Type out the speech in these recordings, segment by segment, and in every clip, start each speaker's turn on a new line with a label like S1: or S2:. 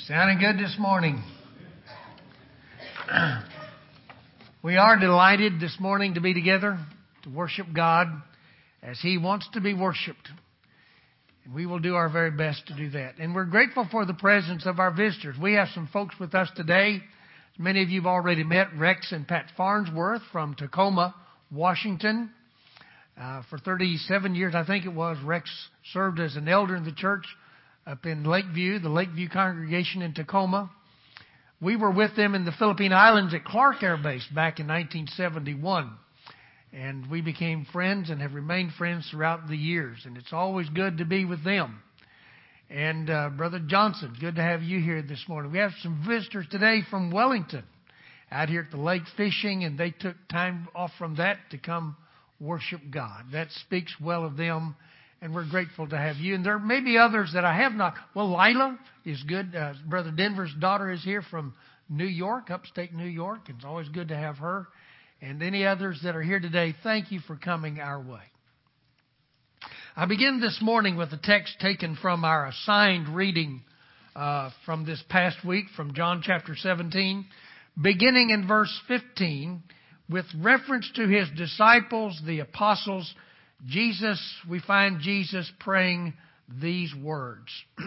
S1: Sounding good this morning. We are delighted this morning to be together to worship God as He wants to be worshiped. And we will do our very best to do that. And we're grateful for the presence of our visitors. We have some folks with us today. Many of you have already met Rex and Pat Farnsworth from Tacoma, Washington. For 37 years, I think it was, Rex served as an elder in the church up in Lakeview, the Lakeview congregation in Tacoma. We were with them in the Philippine Islands at Clark Air Base back in 1971. And we became friends and have remained friends throughout the years. And it's always good to be with them. And Brother Johnson, good to have you here this morning. We have some visitors today from Wellington out here at the lake fishing, and they took time off from that to come worship God. That speaks well of them, and we're grateful to have you. And there may be others that I have not. Well, Lila is good. Brother Denver's daughter is here from New York, upstate New York. It's always good to have her. And any others that are here today, thank you for coming our way. I begin this morning with a text taken from our assigned reading from this past week from John chapter 17, beginning in verse 15, with reference to His disciples, the apostles. We find Jesus praying these words.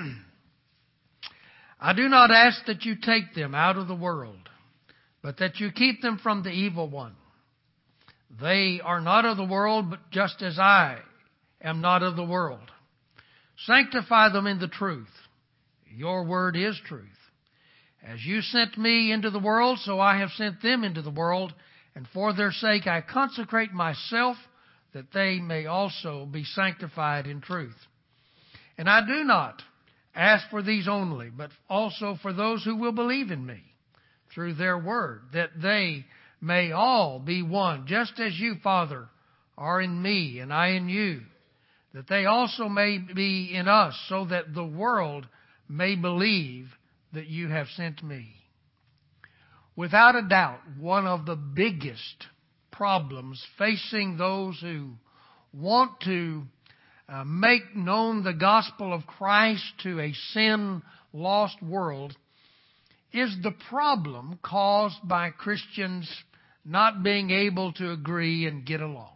S1: I do not ask that you take them out of the world, but that you keep them from the evil one. They are not of the world, but just as I am not of the world. Sanctify them in the truth. Your word is truth. As you sent me into the world, so I have sent them into the world, and for their sake I consecrate myself, that they may also be sanctified in truth. And I do not ask for these only, but also for those who will believe in me through their word, that they may all be one, just as you, Father, are in me and I in you, that they also may be in us, so that the world may believe that you have sent me. Without a doubt, one of the biggest problems facing those who want to make known the gospel of Christ to a sin-lost world is the problem caused by Christians not being able to agree and get along.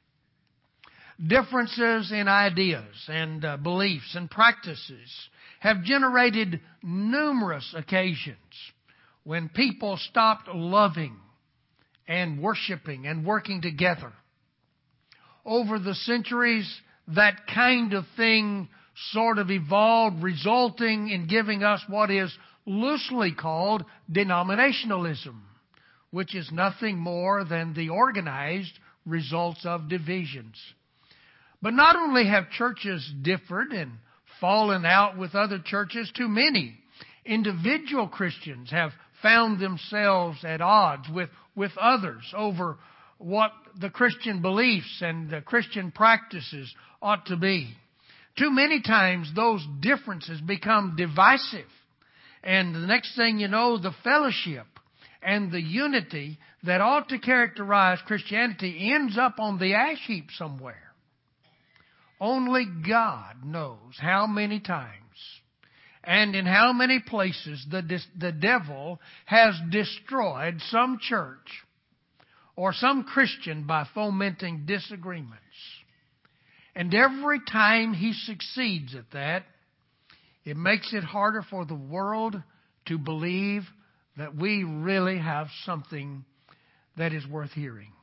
S1: Differences in ideas and beliefs and practices have generated numerous occasions when people stopped loving and worshiping and working together. Over the centuries, that kind of thing sort of evolved, resulting in giving us what is loosely called denominationalism, which is nothing more than the organized results of divisions. But not only have churches differed and fallen out with other churches, too many individual Christians have found themselves at odds with others over what the Christian beliefs and the Christian practices ought to be. Too many times those differences become divisive. And the next thing you know, the fellowship and the unity that ought to characterize Christianity ends up on the ash heap somewhere. Only God knows how many times and in how many places the devil has destroyed some church or some Christian by fomenting disagreements. And every time he succeeds at that, it makes it harder for the world to believe that we really have something that is worth hearing.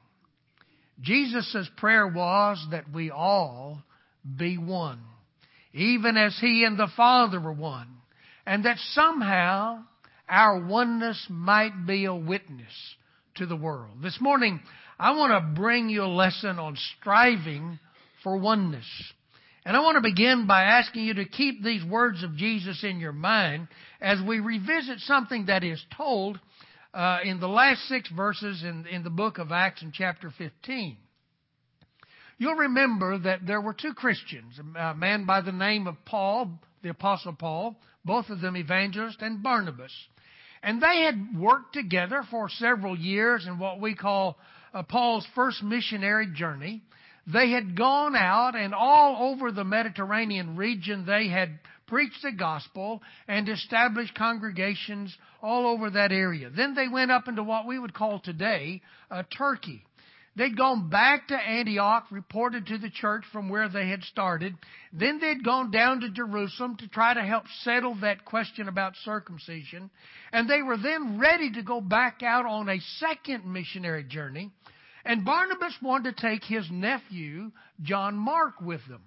S1: Jesus' prayer was that we all be one, even as He and the Father were one, and that somehow our oneness might be a witness to the world. This morning, I want to bring you a lesson on striving for oneness. And I want to begin by asking you to keep these words of Jesus in your mind as we revisit something that is told in the last 6 verses in the book of Acts in chapter 15. You'll remember that there were 2 Christians, a man by the name of Paul, the Apostle Paul, both of them evangelists, and Barnabas. And they had worked together for several years in what we call Paul's first missionary journey. They had gone out, and all over the Mediterranean region they had preached the gospel and established congregations all over that area. Then they went up into what we would call today Turkey. They'd gone back to Antioch, reported to the church from where they had started. Then they'd gone down to Jerusalem to try to help settle that question about circumcision. And they were then ready to go back out on a second missionary journey. And Barnabas wanted to take his nephew, John Mark, with them.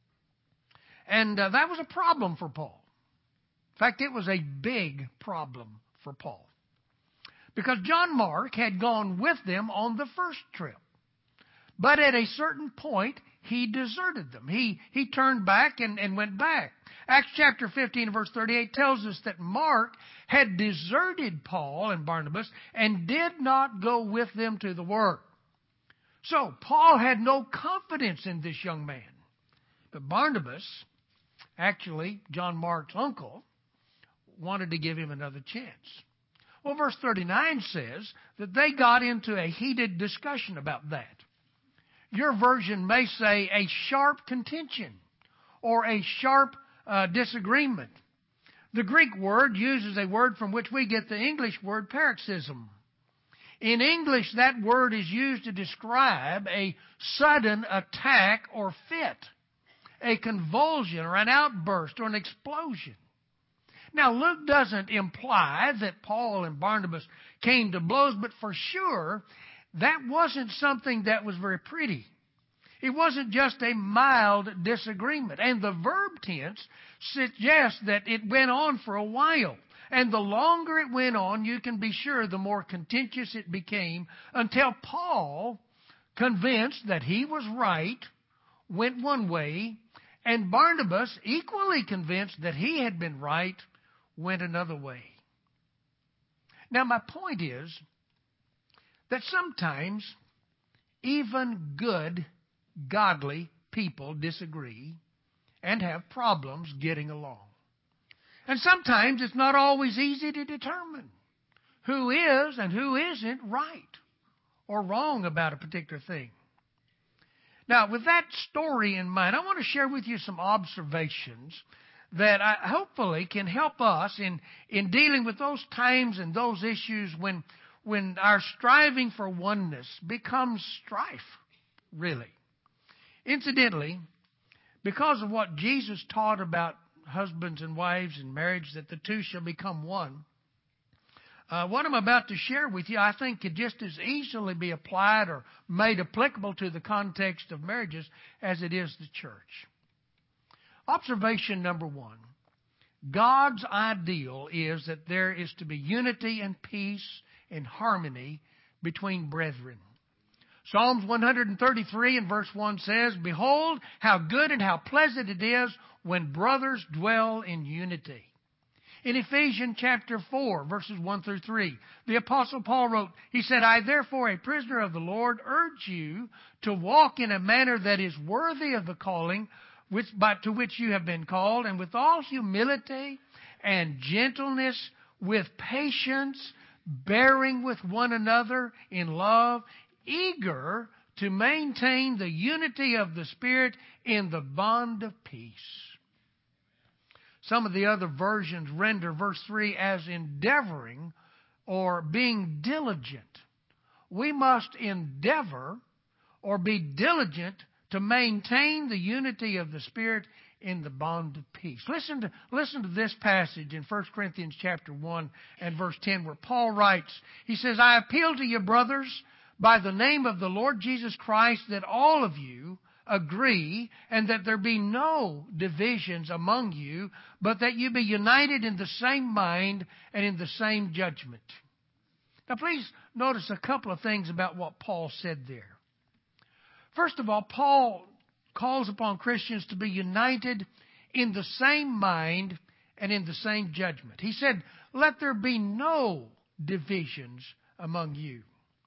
S1: And that was a problem for Paul. In fact, it was a big problem for Paul. Because John Mark had gone with them on the first trip. But at a certain point, he deserted them. He turned back and went back. Acts chapter 15, verse 38 tells us that Mark had deserted Paul and Barnabas and did not go with them to the work. So, Paul had no confidence in this young man. But Barnabas, actually John Mark's uncle, wanted to give him another chance. Well, verse 39 says that they got into a heated discussion about that. Your version may say a sharp contention or a sharp disagreement. The Greek word uses a word from which we get the English word paroxysm. In English, that word is used to describe a sudden attack or fit, a convulsion or an outburst or an explosion. Now, Luke doesn't imply that Paul and Barnabas came to blows, but for sure, that wasn't something that was very pretty. It wasn't just a mild disagreement. And the verb tense suggests that it went on for a while. And the longer it went on, you can be sure the more contentious it became until Paul, convinced that he was right, went one way, and Barnabas, equally convinced that he had been right, went another way. Now, my point is that sometimes even good, godly people disagree and have problems getting along. And sometimes it's not always easy to determine who is and who isn't right or wrong about a particular thing. Now, with that story in mind, I want to share with you some observations that hopefully can help us in dealing with those times and those issues when our striving for oneness becomes strife, really. Incidentally, because of what Jesus taught about husbands and wives and marriage, that the two shall become one, what I'm about to share with you, I think, could just as easily be applied or made applicable to the context of marriages as it is the church. Observation number one, God's ideal is that there is to be unity and peace and harmony between brethren. Psalms 133 and verse 1 says, "Behold, how good and how pleasant it is when brothers dwell in unity." In Ephesians chapter 4, verses 1 through 3, the Apostle Paul wrote, he said, "I therefore, a prisoner of the Lord, urge you to walk in a manner that is worthy of the calling to which you have been called, and with all humility and gentleness, with patience, bearing with one another in love, eager to maintain the unity of the Spirit in the bond of peace." Some of the other versions render verse 3 as endeavoring or being diligent. We must endeavor or be diligent to maintain the unity of the Spirit in the bond of peace. Listen to this passage in 1 Corinthians chapter 1 and verse 10 where Paul writes, he says, "I appeal to you, brothers, by the name of the Lord Jesus Christ, that all of you agree and that there be no divisions among you, but that you be united in the same mind and in the same judgment." Now please notice a couple of things about what Paul said there. First of all, Paul calls upon Christians to be united in the same mind and in the same judgment. He said, "Let there be no divisions among you."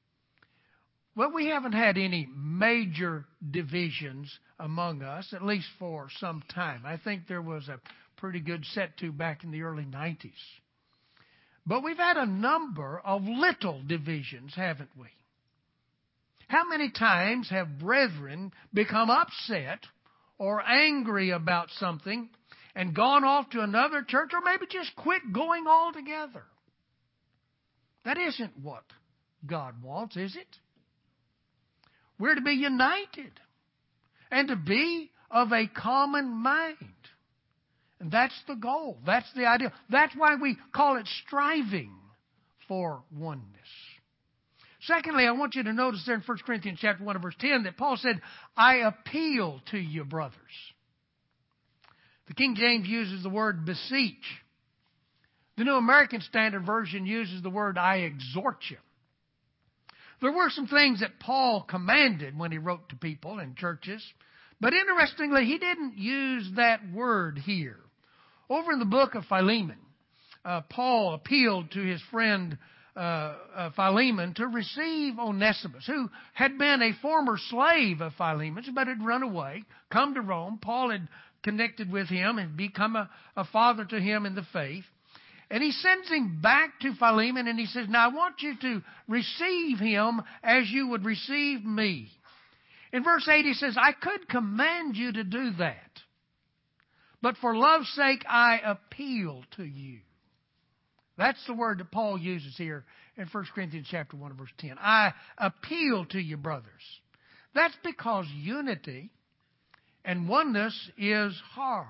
S1: Well, we haven't had any major divisions among us, at least for some time. I think there was a pretty good set to back in the early 90s. But we've had a number of little divisions, haven't we? How many times have brethren become upset or angry about something and gone off to another church, or maybe just quit going altogether? That isn't what God wants, is it? We're to be united and to be of a common mind. And that's the goal. That's the ideal. That's why we call it striving for oneness. Secondly, I want you to notice there in 1 Corinthians chapter 1 and verse 10 that Paul said, I appeal to you, brothers. The King James uses the word beseech. The New American Standard Version uses the word I exhort you. There were some things that Paul commanded when he wrote to people in churches, but interestingly, he didn't use that word here. Over in the book of Philemon, Paul appealed to his friend Philemon to receive Onesimus, who had been a former slave of Philemon's, but had run away, come to Rome. Paul had connected with him and become a father to him in the faith. And he sends him back to Philemon, and he says, now I want you to receive him as you would receive me. In verse 8 he says, I could command you to do that, but for love's sake I appeal to you. That's the word that Paul uses here in 1 Corinthians chapter 1 verse 10. I appeal to you, brothers. That's because unity and oneness is hard.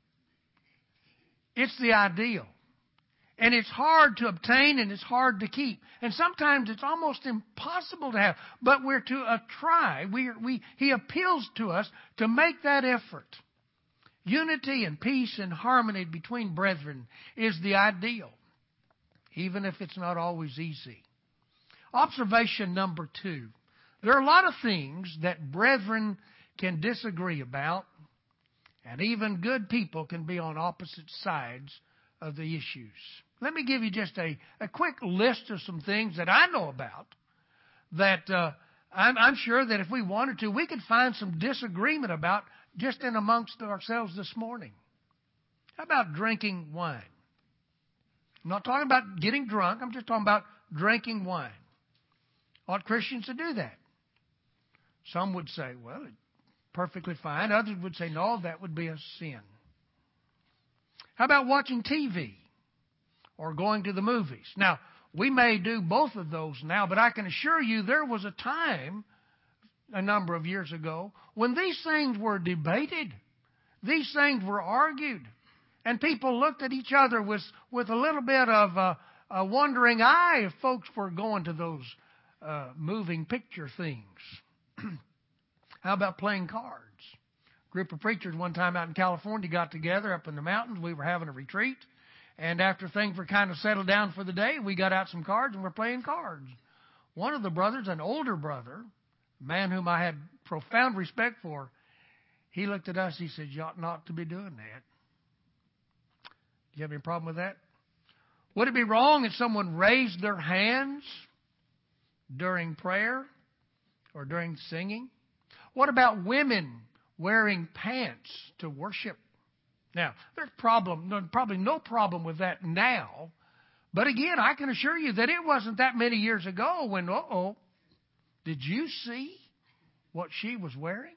S1: It's the ideal. And it's hard to obtain and it's hard to keep. And sometimes it's almost impossible to have. But we're to try. He appeals to us to make that effort. Unity and peace and harmony between brethren is the ideal, even if it's not always easy. Observation number 2. There are a lot of things that brethren can disagree about, and even good people can be on opposite sides of the issues. Let me give you just a quick list of some things that I know about that I'm sure that if we wanted to, we could find some disagreement about just in amongst ourselves this morning. How about drinking wine? I'm not talking about getting drunk. I'm just talking about drinking wine. Ought Christians to do that? Some would say, well, it's perfectly fine. Others would say, no, that would be a sin. How about watching TV or going to the movies? Now, we may do both of those now, but I can assure you there was a time a number of years ago when these things were debated. These things were argued. And people looked at each other with a little bit of a wondering eye if folks were going to those moving picture things. How about playing cards? A group of preachers one time out in California got together up in the mountains. We were having a retreat. And after things were kind of settled down for the day, we got out some cards and we're playing cards. One of the brothers, an older brother, a man whom I had profound respect for, he looked at us. He said, you ought not to be doing that. Do you have any problem with that? Would it be wrong if someone raised their hands during prayer or during singing? What about women wearing pants to worship? Now, there's probably no problem with that now. But again, I can assure you that it wasn't that many years ago when, did you see what she was wearing?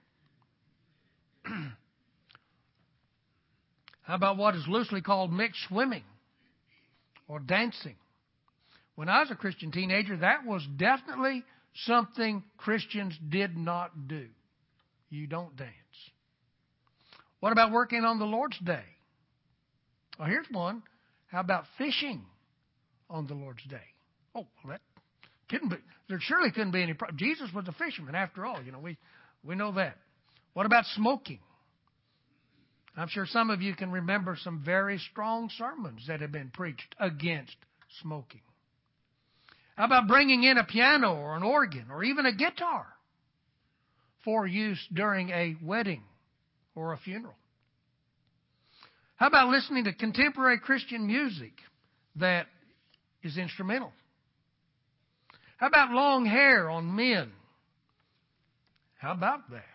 S1: How about what is loosely called mixed swimming or dancing? When I was a Christian teenager, that was definitely something Christians did not do. You don't dance. What about working on the Lord's Day? Well, here's one. How about fishing on the Lord's Day? Oh, well, that couldn't be. There surely couldn't be any problem. Jesus was a fisherman, after all. We know that. What about smoking? I'm sure some of you can remember some very strong sermons that have been preached against smoking. How about bringing in a piano or an organ or even a guitar for use during a wedding or a funeral? How about listening to contemporary Christian music that is instrumental? How about long hair on men? How about that?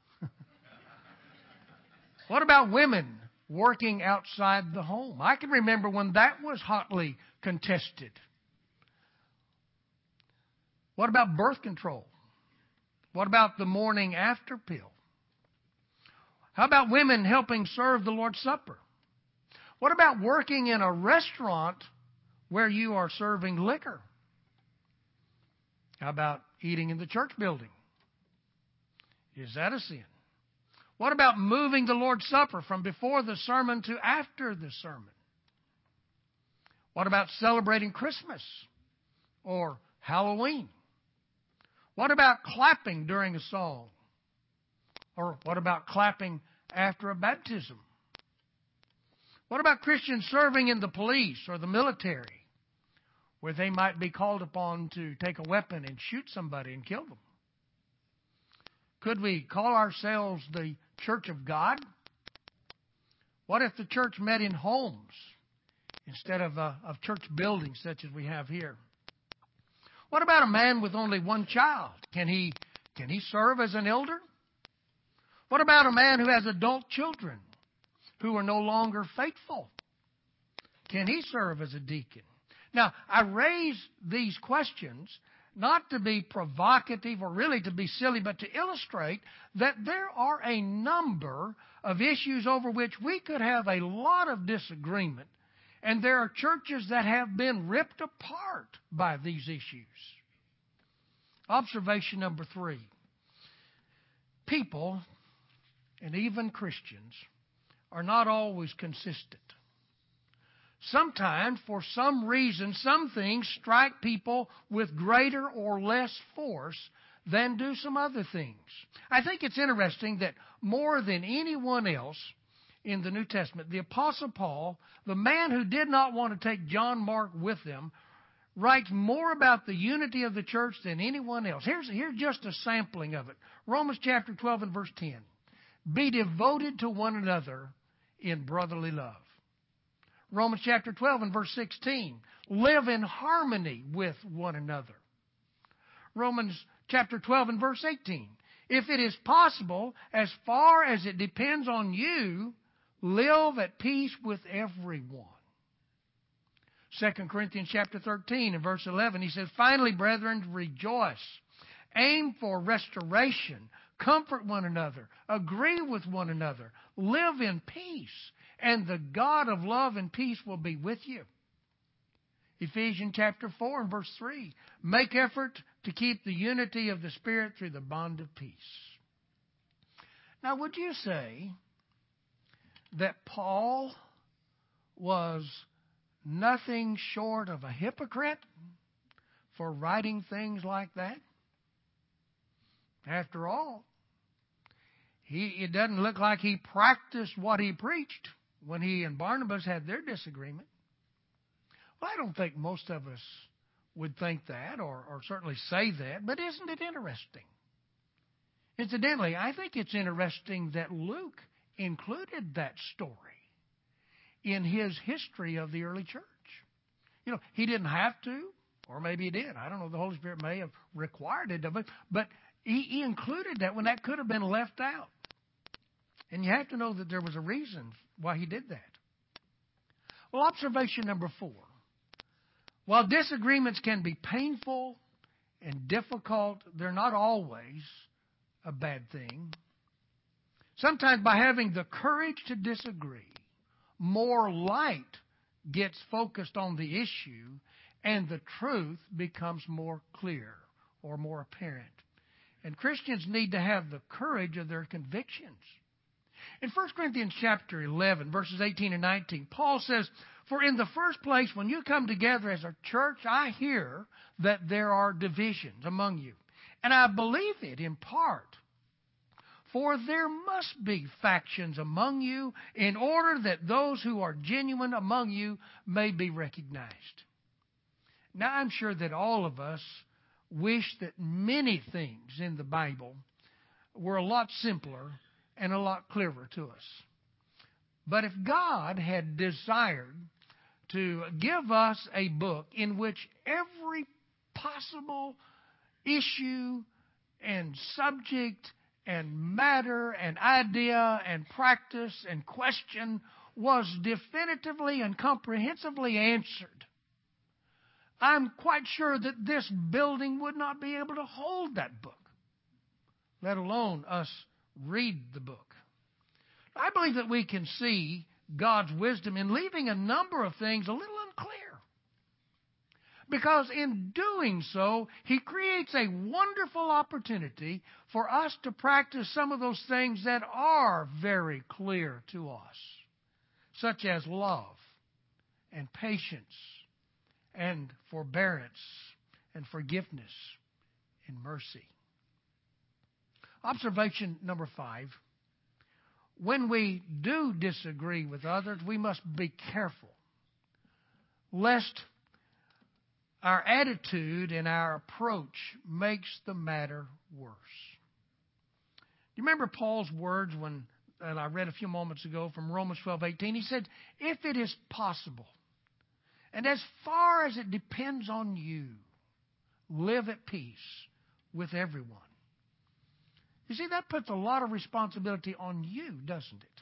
S1: What about women working outside the home? I can remember when that was hotly contested. What about birth control? What about the morning after pill? How about women helping serve the Lord's Supper? What about working in a restaurant where you are serving liquor? How about eating in the church building? Is that a sin? What about moving the Lord's Supper from before the sermon to after the sermon? What about celebrating Christmas or Halloween? What about clapping during a song? Or what about clapping after a baptism? What about Christians serving in the police or the military, where they might be called upon to take a weapon and shoot somebody and kill them? Could we call ourselves the Church of God? What if the church met in homes instead of church buildings such as we have here? What about a man with only one child? Can he serve as an elder? What about a man who has adult children who are no longer faithful? Can he serve as a deacon? Now, I raise these questions not to be provocative or really to be silly, but to illustrate that there are a number of issues over which we could have a lot of disagreement, and there are churches that have been ripped apart by these issues. Observation number 3. People, and even Christians, are not always consistent. Sometimes, for some reason, some things strike people with greater or less force than do some other things. I think it's interesting that more than anyone else in the New Testament, the Apostle Paul, the man who did not want to take John Mark with him, writes more about the unity of the church than anyone else. Here's just a sampling of it. Romans chapter 12 and verse 10. Be devoted to one another in brotherly love. Romans chapter 12 and verse 16. Live in harmony with one another. Romans chapter 12 and verse 18. If it is possible, as far as it depends on you, live at peace with everyone. 2 Corinthians chapter 13 and verse 11, he says, finally, brethren, rejoice. Aim for restoration. Comfort one another. Agree with one another. Live in peace. And the God of love and peace will be with you. Ephesians chapter 4 and verse 3. Make effort to keep the unity of the Spirit through the bond of peace. Now, would you say that Paul was nothing short of a hypocrite for writing things like that? After all, it doesn't look like he practiced what he preached when he and Barnabas had their disagreement. Well, I don't think most of us would think that or certainly say that, but isn't it interesting? Incidentally, I think it's interesting that Luke included that story in his history of the early church. You know, he didn't have to, or maybe he did. I don't know. The Holy Spirit may have required it of him, but he included that when that could have been left out. And you have to know that there was a reason why he did that. Well, observation number 4. While disagreements can be painful and difficult, they're not always a bad thing. Sometimes by having the courage to disagree, more light gets focused on the issue and the truth becomes more clear or more apparent. And Christians need to have the courage of their convictions. In 1 Corinthians chapter 11, verses 18 and 19, Paul says, for in the first place, when you come together as a church, I hear that there are divisions among you. And I believe it in part. For there must be factions among you in order that those who are genuine among you may be recognized. Now, I'm sure that all of us wish that many things in the Bible were a lot simpler and a lot clearer to us. But if God had desired to give us a book in which every possible issue and subject and matter and idea and practice and question was definitively and comprehensively answered, I'm quite sure that this building would not be able to hold that book. let alone us read the book. I believe that we can see God's wisdom in leaving a number of things a little unclear. Because in doing so, He creates a wonderful opportunity for us to practice some of those things that are very clear to us, such as love and patience and forbearance and forgiveness and mercy. Observation number 5. When we do disagree with others, we must be careful lest our attitude and our approach makes the matter worse. You remember Paul's words that I read a few moments ago from Romans 12:18? He said, if it is possible, and as far as it depends on you, live at peace with everyone. You see, that puts a lot of responsibility on you, doesn't it?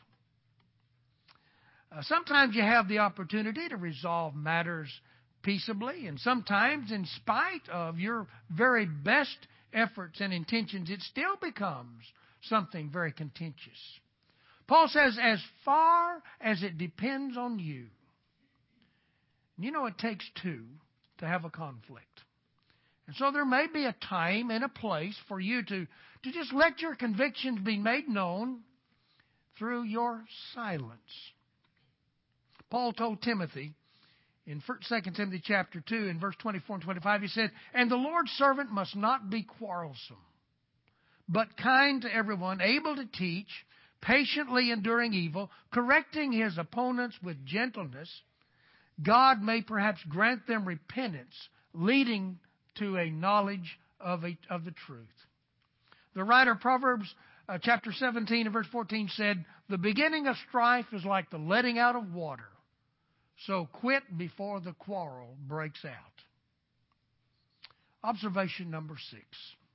S1: Sometimes you have the opportunity to resolve matters peaceably, and sometimes in spite of your very best efforts and intentions, it still becomes something very contentious. Paul says, as far as it depends on you. You know, it takes two to have a conflict. And so there may be a time and a place for you to just let your convictions be made known through your silence. Paul told Timothy in 2 Timothy chapter 2 in verse 24 and 25, he said, and the Lord's servant must not be quarrelsome, but kind to everyone, able to teach, patiently enduring evil, correcting his opponents with gentleness. God may perhaps grant them repentance, leading to a knowledge of the truth. The writer of Proverbs chapter 17 and verse 14 said, the beginning of strife is like the letting out of water, so quit before the quarrel breaks out. Observation number 6.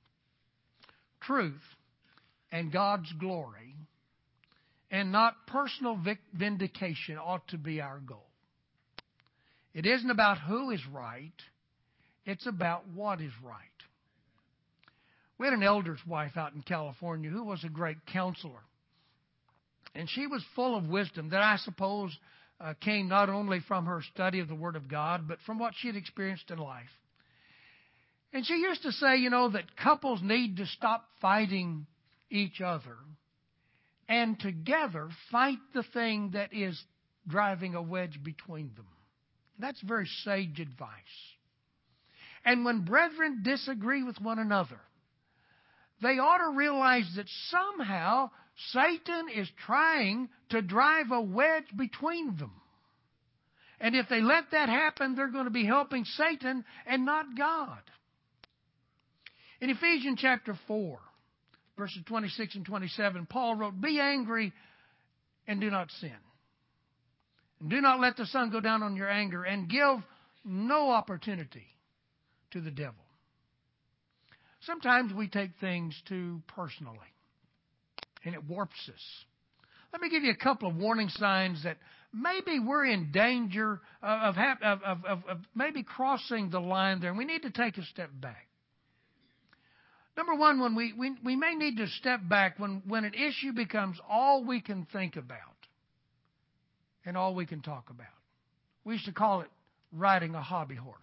S1: Truth and God's glory and not personal vindication ought to be our goal. It isn't about who is right. It's about what is right. We had an elder's wife out in California who was a great counselor. And she was full of wisdom that I suppose came not only from her study of the Word of God, but from what she had experienced in life. And she used to say, that couples need to stop fighting each other and together fight the thing that is driving a wedge between them. That's very sage advice. And when brethren disagree with one another, they ought to realize that somehow Satan is trying to drive a wedge between them. And if they let that happen, they're going to be helping Satan and not God. In Ephesians chapter 4, verses 26 and 27, Paul wrote, be angry and do not sin. And do not let the sun go down on your anger, and give no opportunity to the devil. Sometimes we take things too personally, and it warps us. Let me give you a couple of warning signs that maybe we're in danger of maybe crossing the line there, and we need to take a step back. Number one, when we may need to step back when an issue becomes all we can think about and all we can talk about. We used to call it riding a hobby horse.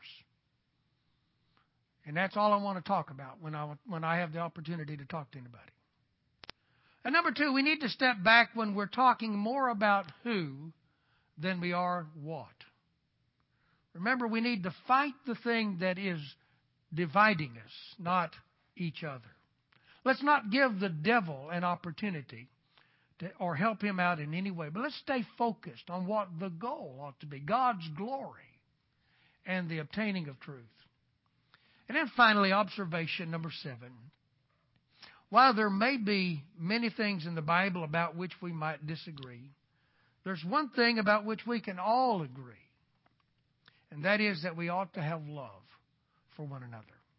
S1: And that's all I want to talk about when I have the opportunity to talk to anybody. And number two, we need to step back when we're talking more about who than we are what. Remember, we need to fight the thing that is dividing us, not each other. Let's not give the devil an opportunity or help him out in any way. But let's stay focused on what the goal ought to be, God's glory and the obtaining of truth. And then finally, observation number 7. While there may be many things in the Bible about which we might disagree, there's one thing about which we can all agree, and that is that we ought to have love for one another.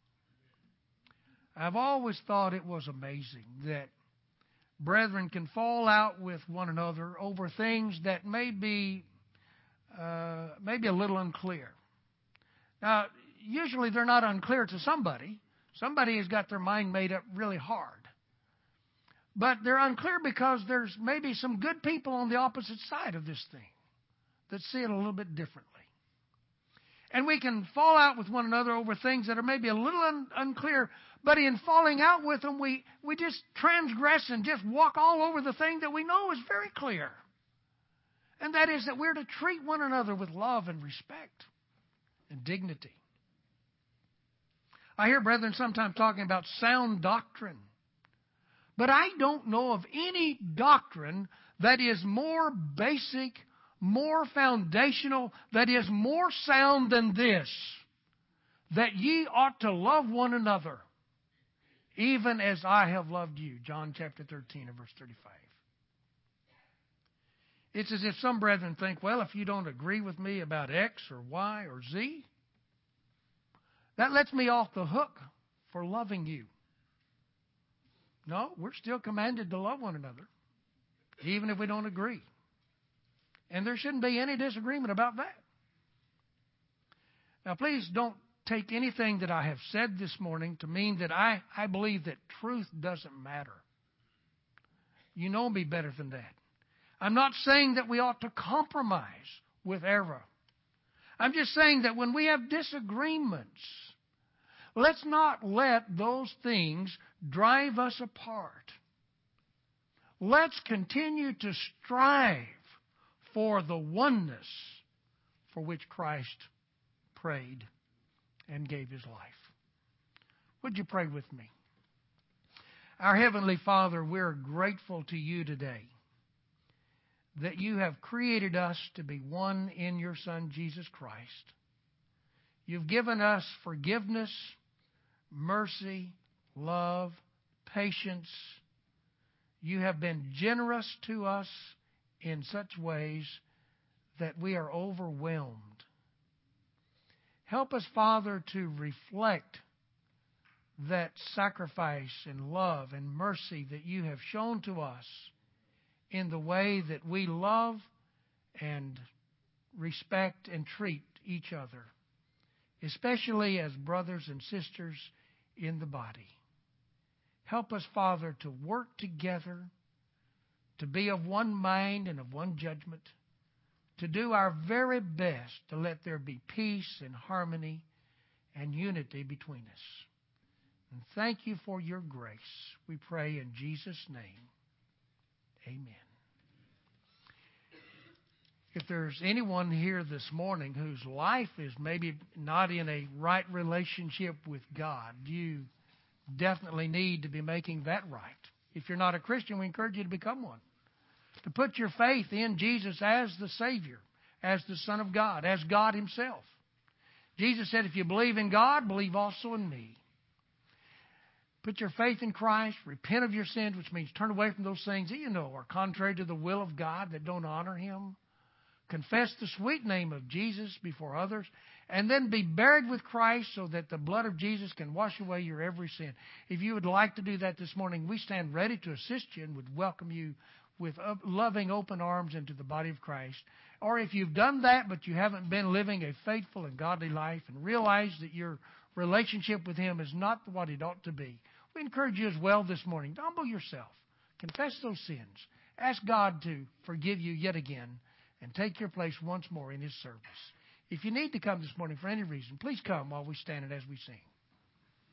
S1: I've always thought it was amazing that brethren can fall out with one another over things that may be a little unclear. Now, usually they're not unclear to somebody. Somebody has got their mind made up really hard. But they're unclear because there's maybe some good people on the opposite side of this thing that see it a little bit differently. And we can fall out with one another over things that are maybe a little unclear, but in falling out with them, we just transgress and just walk all over the thing that we know is very clear. And that is that we're to treat one another with love and respect and dignity. I hear brethren sometimes talking about sound doctrine. But I don't know of any doctrine that is more basic, more foundational, that is more sound than this, that ye ought to love one another, even as I have loved you. John chapter 13 and verse 35. It's as if some brethren think, well, if you don't agree with me about X or Y or Z, that lets me off the hook for loving you. No, we're still commanded to love one another, even if we don't agree. And there shouldn't be any disagreement about that. Now, please don't take anything that I have said this morning to mean that I believe that truth doesn't matter. You know me better than that. I'm not saying that we ought to compromise with error. I'm just saying that when we have disagreements, let's not let those things drive us apart. Let's continue to strive for the oneness for which Christ prayed and gave His life. Would you pray with me? Our Heavenly Father, we're grateful to You today that You have created us to be one in Your Son, Jesus Christ. You've given us forgiveness, mercy, love, patience. You have been generous to us in such ways that we are overwhelmed. Help us, Father, to reflect that sacrifice and love and mercy that You have shown to us in the way that we love and respect and treat each other, especially as brothers and sisters in the body. Help us, Father, to work together, to be of one mind and of one judgment, to do our very best to let there be peace and harmony and unity between us. And thank You for Your grace. We pray in Jesus' name. Amen. If there's anyone here this morning whose life is maybe not in a right relationship with God, you definitely need to be making that right. If you're not a Christian, we encourage you to become one. To put your faith in Jesus as the Savior, as the Son of God, as God Himself. Jesus said, if you believe in God, believe also in me. Put your faith in Christ, repent of your sins, which means turn away from those things that you know are contrary to the will of God, that don't honor Him. Confess the sweet name of Jesus before others, and then be buried with Christ so that the blood of Jesus can wash away your every sin. If you would like to do that this morning, we stand ready to assist you and would welcome you with loving open arms into the body of Christ. Or if you've done that but you haven't been living a faithful and godly life and realize that your relationship with Him is not what it ought to be, we encourage you as well this morning to humble yourself, confess those sins, ask God to forgive you yet again, and take your place once more in His service. If you need to come this morning for any reason, please come while we stand and as we sing.